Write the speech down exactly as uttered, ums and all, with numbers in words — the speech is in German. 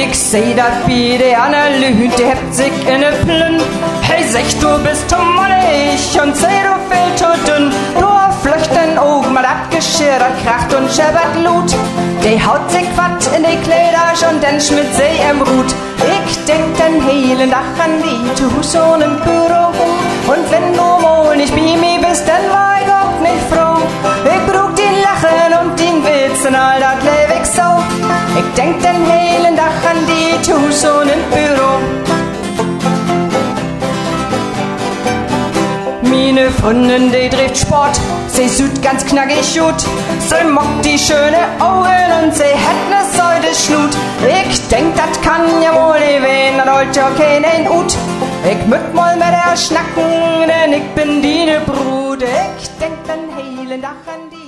Ich seh dat wie der Anne lüht, der hebt sich in ne Plünn. Hey, sech, du bist zu mollig und seh, du viel zu dünn. Du flüchten Augen, mal dat Geschirr, dat kracht und scheppert Lut. Die haut sich wat in die Kleider und dann schmidt sie im Rut. Ich denk den heilen Tag an die Tuson im Büro. Und wenn du mal nicht bei mir bist, dann war ich auch nicht froh. Ich brauch den Lachen und den Witz und all dat leb ich so. Ich denk den heilen Tag an die Tuson im Büro. Meine Freundin, die trifft Sport, sie sieht ganz knackig gut. Sie mockt die schöne Augen und sie hat ne Säude Schnut. Ich denk, dat kann ja wohl nicht wehen, dat holt ja keinen Ut. Ich müt mal mit der schnacken, denn ich bin die ne Brut. Ich denk den heilen Tag an die